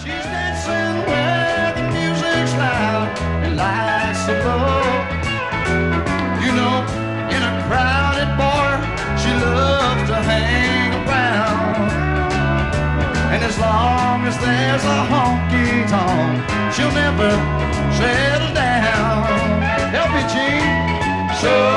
She's dancing where the music's loud and lights so low. You know, in a crowded bar, she loves to hang around. And as long as there's a honky-tonk, she'll never settle down. Help me, Gene. So